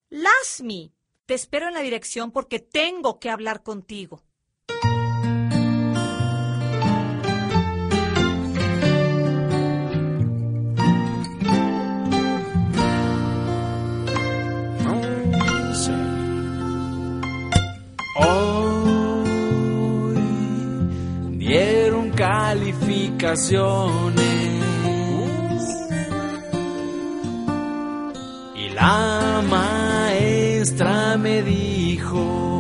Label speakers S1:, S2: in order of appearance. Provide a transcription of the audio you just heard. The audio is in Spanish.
S1: Lasmi, te espero en la dirección porque tengo que hablar contigo.
S2: Hoy dieron calificaciones y la maestra me dijo: